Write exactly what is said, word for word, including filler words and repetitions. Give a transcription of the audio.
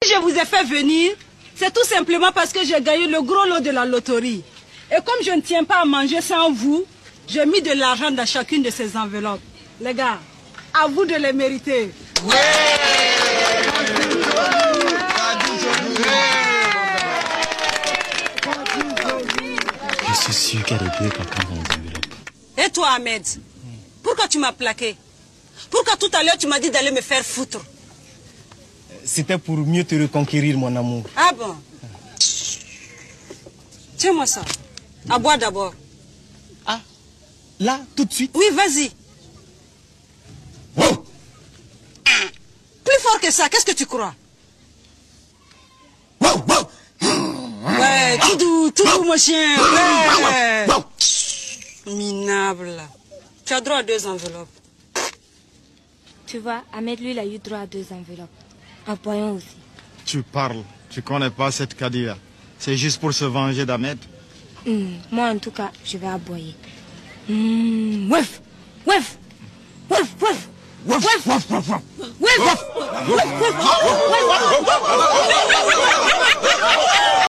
je vous ai fait venir, c'est tout simplement parce que j'ai gagné le gros lot de la loterie. Et comme je ne tiens pas à manger sans vous, j'ai mis de l'argent dans chacune de ces enveloppes. Les gars, à vous de les mériter. Ouais. Je suis sûr qu'il y a des billets quelqu'un dans les enveloppes. Et toi, Ahmed, pourquoi tu m'as plaqué? Pourquoi tout à l'heure tu m'as dit d'aller me faire foutre? C'était pour mieux te reconquérir, mon amour. Ah bon? Tiens-moi ça. À boire d'abord. Ah, là, tout de suite? Oui, vas-y. Oh. Plus fort que ça, qu'est-ce que tu crois? Ouais, tout doux, tout doux, mon chien. Ouais. Minable. Tu as droit à deux enveloppes. Tu vois, Ahmed, lui, il a eu droit à deux enveloppes. Un poignon aussi. Tu parles. Tu connais pas cette Kadia. C'est juste pour se venger d'Ahmed. Mmh, moi, en tout cas, je vais aboyer. Mmh, weuf, weuf, weuf, weuf. Weuf, weuf, weuf, weuf, weuf, weuf, weuf, weuf, weuf, weuf, weuf, weuf, weuf, weuf, weuf, weuf, weuf, weuf,